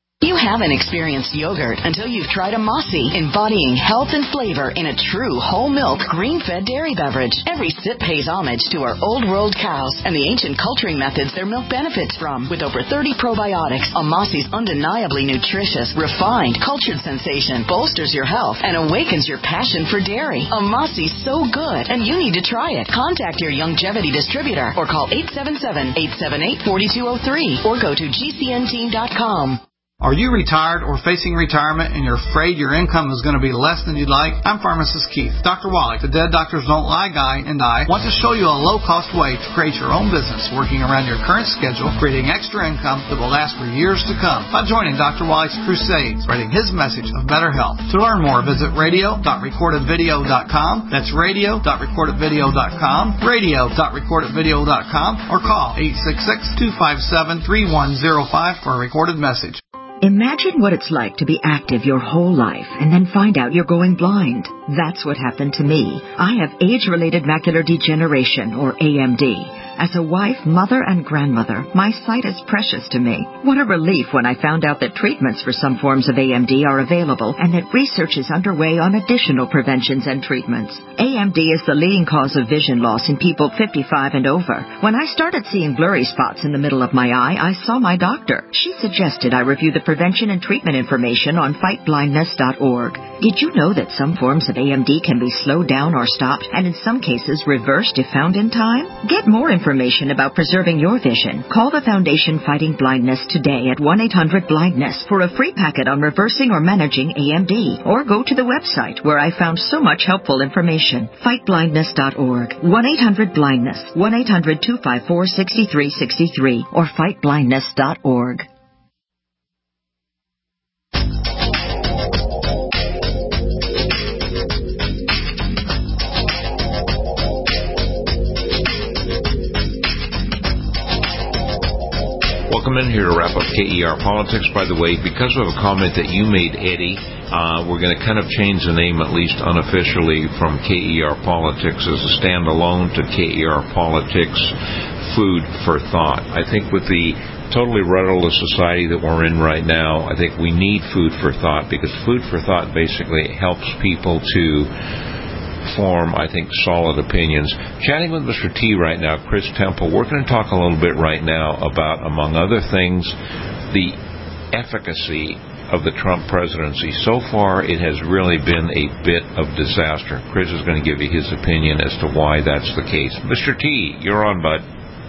haven't experienced yogurt until you've tried Amasi, embodying health and flavor in a true whole milk, green-fed dairy beverage. Every sip pays homage to our old-world cows and the ancient culturing methods their milk benefits from. With over thirty probiotics, Amasi's undeniably nutritious, refined, cultured sensation bolsters your health and awakens your passion for dairy. Amasi's so good, and you need to try it. Contact your Youngevity distributor or call eight seven seven, eight seven eight, four two zero three or go to G C N team dot com. Are you retired or facing retirement and you're afraid your income is going to be less than you'd like? I'm Pharmacist Keith. Doctor Wallach, the Dead Doctors Don't Lie guy, and I want to show you a low-cost way to create your own business working around your current schedule, creating extra income that will last for years to come by joining Doctor Wallach's crusade, spreading his message of better health. To learn more, visit radio dot recorded video dot com. That's radio dot recorded video dot com, radio dot recorded video dot com, or call eight six six, two five seven, three one zero five for a recorded message. Imagine what it's like to be active your whole life and then find out you're going blind. That's what happened to me. I have age-related macular degeneration, or A M D. As a wife, mother, and grandmother, my sight is precious to me. What a relief when I found out that treatments for some forms of A M D are available and that research is underway on additional preventions and treatments. A M D is the leading cause of vision loss in people fifty-five and over. When I started seeing blurry spots in the middle of my eye, I saw my doctor. She suggested I review the prevention and treatment information on fight blindness dot org. Did you know that some forms of A M D can be slowed down or stopped, and in some cases reversed if found in time? Get more information about preserving your vision. Call the Foundation Fighting Blindness today at one eight hundred blindness for a free packet on reversing or managing A M D. Or go to the website where I found so much helpful information. fight blindness dot org. one eight hundred blindness. one eight hundred, two five four, six three six three or fight blindness dot org. Welcome in here to wrap up K E R Politics. By the way, because of a comment that you made, Eddie, uh, we're going to kind of change the name, at least unofficially, from K E R Politics as a standalone to K E R Politics Food for Thought. I think with the totally rudderless society that we're in right now, I think we need food for thought, because food for thought basically helps people to form, I think, solid opinions. Chatting with Mister T right now, Chris Temple, we're going to talk a little bit right now about, among other things, the efficacy of the Trump presidency. So far, it has really been a bit of disaster. Chris is going to give you his opinion as to why that's the case. Mister T, you're on, bud.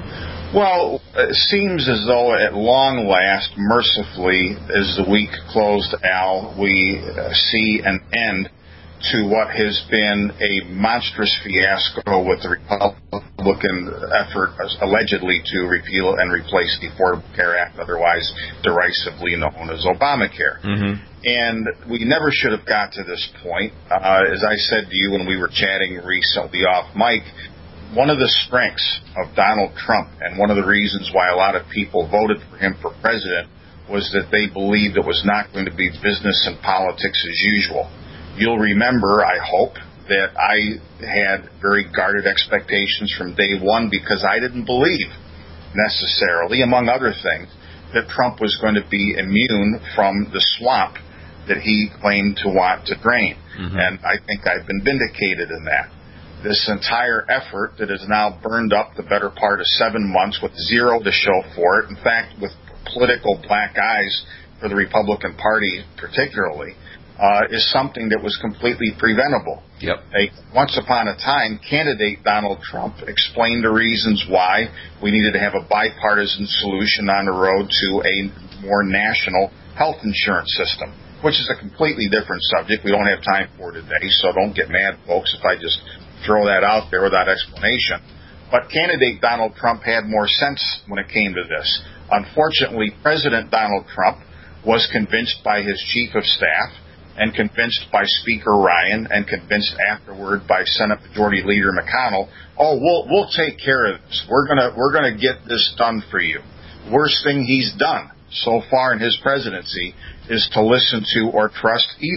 Well, it seems as though at long last, mercifully, as the week closed, Al, we uh, see an end to what has been a monstrous fiasco with the Republican effort allegedly to repeal and replace the Affordable Care Act, otherwise derisively known as Obamacare. Mm-hmm. And we never should have got to this point. Uh, as I said to you when we were chatting recently off mic, one of the strengths of Donald Trump and one of the reasons why a lot of people voted for him for president was that they believed it was not going to be business and politics as usual. You'll remember, I hope, that I had very guarded expectations from day one because I didn't believe necessarily, among other things, that Trump was going to be immune from the swamp that he claimed to want to drain. Mm-hmm. And I think I've been vindicated in that. This entire effort that has now burned up the better part of seven months with zero to show for it, in fact, with political black eyes for the Republican Party particularly, Uh, is something that was completely preventable. Yep. A, once upon a time, candidate Donald Trump explained the reasons why we needed to have a bipartisan solution on the road to a more national health insurance system, which is a completely different subject we don't have time for today, so don't get mad, folks, if I just throw that out there without explanation. But candidate Donald Trump had more sense when it came to this. Unfortunately, President Donald Trump was convinced by his chief of staff and convinced by Speaker Ryan, and convinced afterward by Senate Majority Leader McConnell, oh, we'll we'll take care of this. We're gonna we're gonna get this done for you. Worst thing he's done so far in his presidency is to listen to or trust either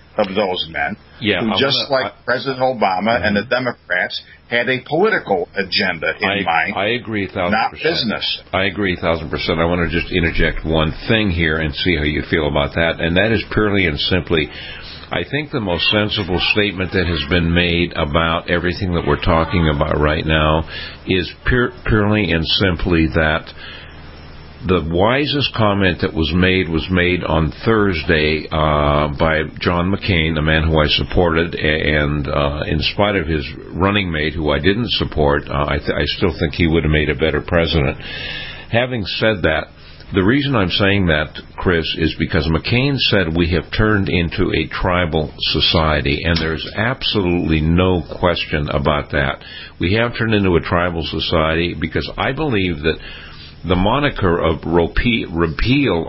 of those men, yeah, who I'm just gonna, like I, President Obama mm-hmm. and the Democrats had a political agenda in I, mind. I agree, a thousand not percent. business. I agree, a thousand percent. I want to just interject one thing here and see how you feel about that, and that is purely and simply, I think the most sensible statement that has been made about everything that we're talking about right now is pure, purely and simply that the wisest comment that was made was made on Thursday uh, by John McCain, the man who I supported, and uh, in spite of his running mate, who I didn't support, uh, I, th- I still think he would have made a better president. Having said that, the reason I'm saying that, Chris, is because McCain said we have turned into a tribal society, and there's absolutely no question about that. We have turned into a tribal society because I believe that the moniker of repeal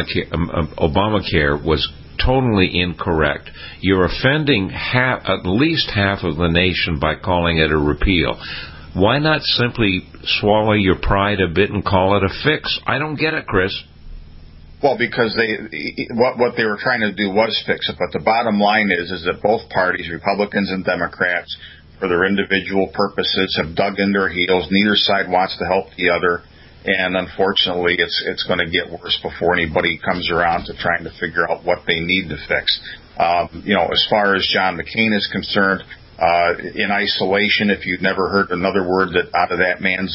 Obamacare was totally incorrect. You're offending half, at least half of the nation by calling it a repeal. Why not simply swallow your pride a bit and call it a fix? I don't get it, Chris. Well, because they what what they were trying to do was fix it, but the bottom line is is that both parties, Republicans and Democrats, for their individual purposes, have dug in their heels. Neither side wants to help the other. And unfortunately, it's it's going to get worse before anybody comes around to trying to figure out what they need to fix. Um, you know, as far as John McCain is concerned, uh, in isolation, if you'd never heard another word that out of that man's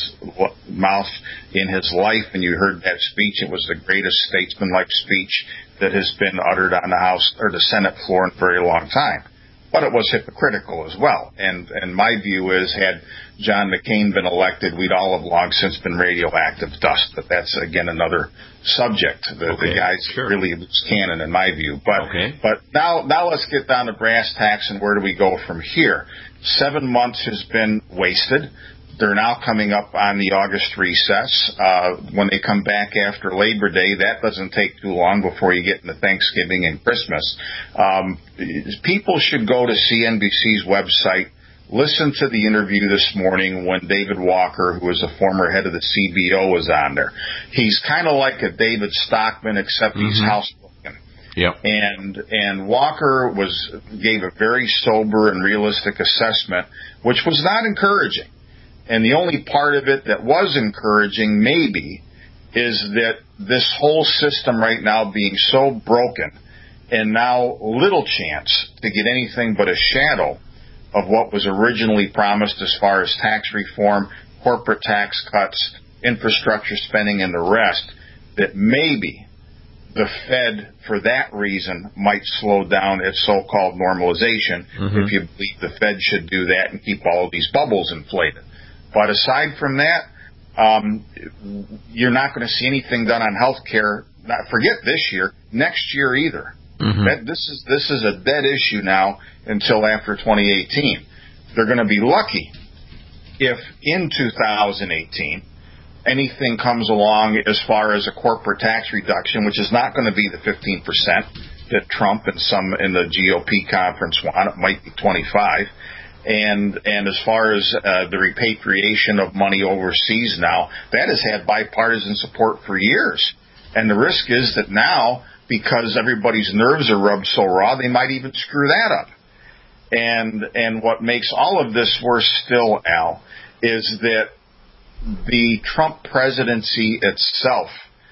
mouth in his life, and you heard that speech, it was the greatest statesman-like speech that has been uttered on the House or the Senate floor in a very long time. But it was hypocritical as well. And and my view is, had John McCain been elected, we'd all have long since been radioactive dust. But that's, again, another subject. The, okay, the guy's sure. really loose cannon, in my view. But okay. but now now let's get down to brass tacks and where do we go from here? Seven months has been wasted. They're now coming up on the August recess. Uh, when they come back after Labor Day, that doesn't take too long before you get into Thanksgiving and Christmas. Um, people should go to C N B C's website, listen to the interview this morning when David Walker, who was a former head of the C B O, was on there. He's kind of like a David Stockman, except mm-hmm. he's housebroken. Yep. And and Walker was gave a very sober and realistic assessment, which was not encouraging. And the only part of it that was encouraging, maybe, is that this whole system right now being so broken and now little chance to get anything but a shadow of what was originally promised as far as tax reform, corporate tax cuts, infrastructure spending, and the rest, that maybe the Fed, for that reason, might slow down its so-called normalization, mm-hmm. if you believe the Fed should do that and keep all of these bubbles inflated. But aside from that, um, you're not going to see anything done on health care. Forget this year, next year either. Mm-hmm. That, this is this is a dead issue now until after twenty eighteen. They're going to be lucky if in two thousand eighteen anything comes along as far as a corporate tax reduction, which is not going to be the fifteen percent that Trump and some in the G O P conference want. It might be twenty-five. And and as far as uh, the repatriation of money overseas now, that has had bipartisan support for years. And the risk is that now, because everybody's nerves are rubbed so raw, they might even screw that up. And and what makes all of this worse still, Al, is that the Trump presidency itself,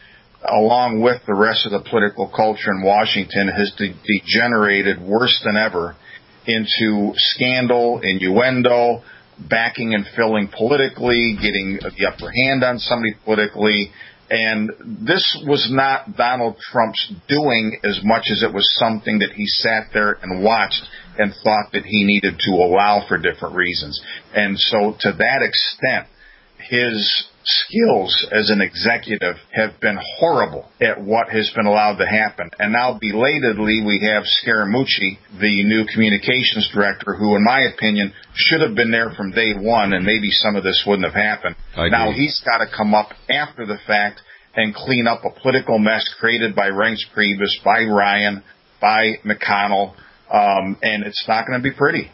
along with the rest of the political culture in Washington, has de- degenerated worse than ever into scandal, innuendo, backing and filling politically, getting the upper hand on somebody politically. And this was not Donald Trump's doing as much as it was something that he sat there and watched and thought that he needed to allow for different reasons. And so to that extent, his skills as an executive have been horrible at what has been allowed to happen. And now, belatedly, we have Scaramucci, the new communications director, who, in my opinion, should have been there from day one, and maybe some of this wouldn't have happened. Now he's got to come up after the fact and clean up a political mess created by Reince Priebus, by Ryan, by McConnell, um, and it's not going to be pretty.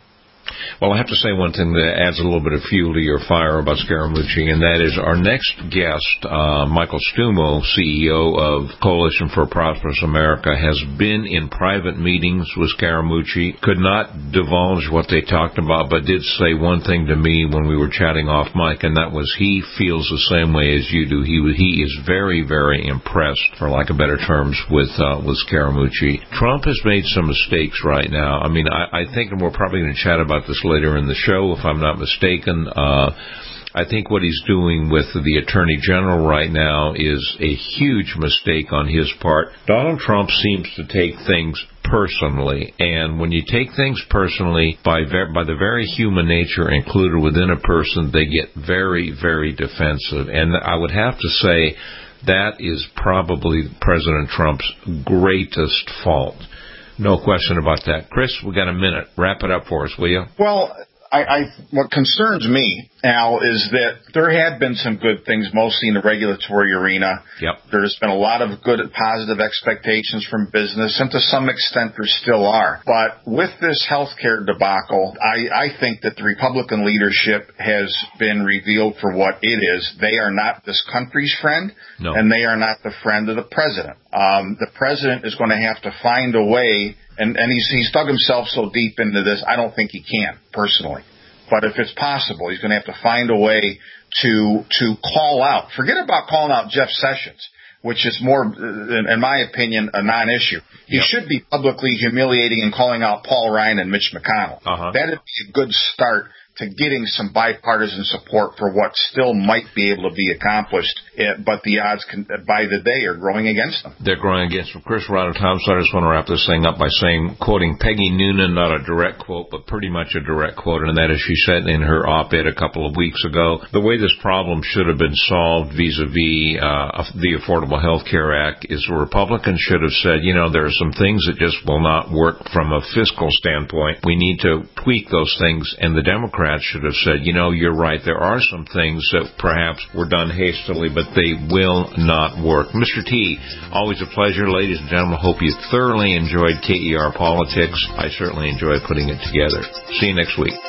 Well, I have to say one thing that adds a little bit of fuel to your fire about Scaramucci, and that is our next guest, uh, Michael Stumo, C E O of Coalition for a Prosperous America, has been in private meetings with Scaramucci, could not divulge what they talked about, but did say one thing to me when we were chatting off mic, and that was he feels the same way as you do. He he is very, very impressed, for lack of better terms, with, uh, with Scaramucci. Trump has made some mistakes right now. I mean, I, I think, and we're probably going to chat about this later in the show, if I'm not mistaken. Uh, I think what he's doing with the Attorney General right now is a huge mistake on his part. Donald Trump seems to take things personally, and when you take things personally, by ver- by the very human nature included within a person, they get very, very defensive. And I would have to say that is probably President Trump's greatest fault. No question about that. Chris, we got a minute. Wrap it up for us, will you? Well, I, I what concerns me, Al, is that there have been some good things, mostly in the regulatory arena. Yep. There's been a lot of good, positive expectations from business, and to some extent there still are. But with this healthcare debacle, I, I think that the Republican leadership has been revealed for what it is. They are not this country's friend, no. and they are not the friend of the president. Um, the president is going to have to find a way. And, and he's, he's dug himself so deep into this, I don't think he can, personally. But if it's possible, he's going to have to find a way to to call out. Forget about calling out Jeff Sessions, which is more, in, in my opinion, a non-issue. He yep. should be publicly humiliating and calling out Paul Ryan and Mitch McConnell. Uh-huh. That would be a good start to getting some bipartisan support for what still might be able to be accomplished, but the odds can, by the day are growing against them. They're growing against them. Chris, we're out of time, so I just want to wrap this thing up by saying, quoting Peggy Noonan, not a direct quote, but pretty much a direct quote, and that is she said in her op-ed a couple of weeks ago, the way this problem should have been solved vis-a-vis uh, the Affordable Health Care Act is the Republicans should have said, you know, there are some things that just will not work from a fiscal standpoint. We need to tweak those things, and the Democrats should have said, you know, you're right, there are some things that perhaps were done hastily, but they will not work. Mister T, always a pleasure. Ladies and gentlemen, hope you thoroughly enjoyed K E R Politics. I certainly enjoyed putting it together. See you next week.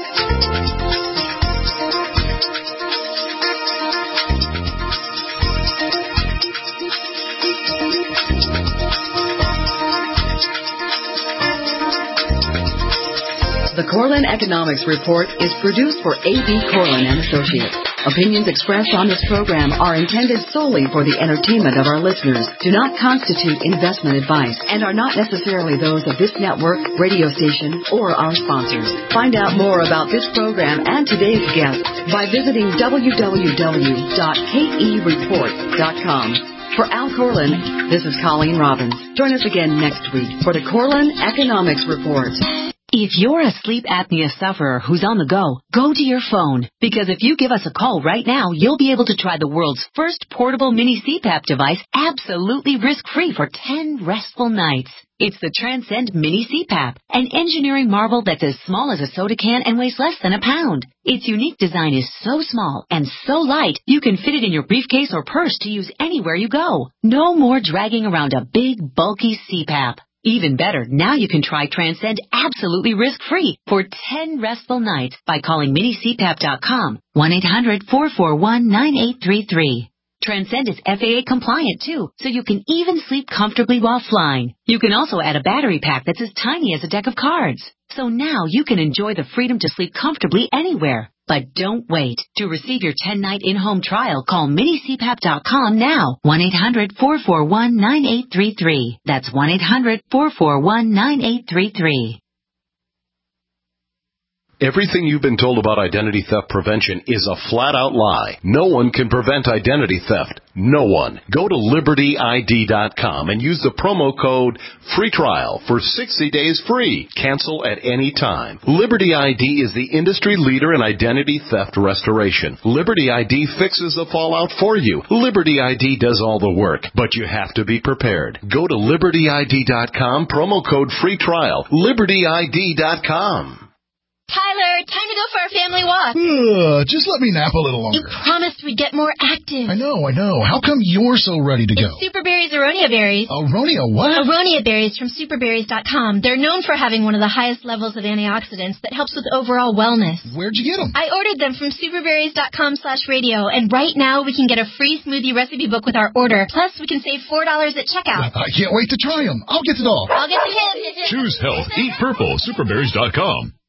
The Corlin Economics Report is produced for A B. Corlin and Associates. Opinions expressed on this program are intended solely for the entertainment of our listeners, do not constitute investment advice, and are not necessarily those of this network, radio station, or our sponsors. Find out more about this program and today's guests by visiting w w w dot k e report dot com. For Al Corlin, this is Colleen Robbins. Join us again next week for the Corlin Economics Report. If you're a sleep apnea sufferer who's on the go, go to your phone. Because if you give us a call right now, you'll be able to try the world's first portable mini C PAP device absolutely risk-free for ten restful nights. It's the Transcend Mini C PAP, an engineering marvel that's as small as a soda can and weighs less than a pound. Its unique design is so small and so light, you can fit it in your briefcase or purse to use anywhere you go. No more dragging around a big, bulky C PAP. Even better, now you can try Transcend absolutely risk-free for ten restful nights by calling mini c pap dot com, one eight hundred four four one nine eight three three. Transcend is F A A compliant too, so you can even sleep comfortably while flying. You can also add a battery pack that's as tiny as a deck of cards. So now you can enjoy the freedom to sleep comfortably anywhere. But don't wait. To receive your ten-night in-home trial, call mini c pap dot com now, one eight hundred four four one nine eight three three. That's one eight hundred four four one nine eight three three. Everything you've been told about identity theft prevention is a flat-out lie. No one can prevent identity theft. No one. Go to liberty I D dot com and use the promo code FREE TRIAL for sixty days free. Cancel at any time. Liberty I D is the industry leader in identity theft restoration. Liberty I D fixes the fallout for you. Liberty I D does all the work, but you have to be prepared. Go to liberty I D dot com, promo code FREE TRIAL. liberty I D dot com. Tyler together. Time to go for our family walk. Uh, just let me nap a little You longer. promised we'd get more active. I know, I know. How come you're so ready to go? It's Superberry's Aronia berries. Aronia what? Aronia berries from superberries dot com. They're known for having one of the highest levels of antioxidants that helps with overall wellness. Where'd you get them? I ordered them from superberries dot com slash radio, and right now we can get a free smoothie recipe book with our order. Plus, we can save four dollars at checkout. I can't wait to try them. I'll get it all. I'll get the kids. Choose health. Eat purple. superberries dot com.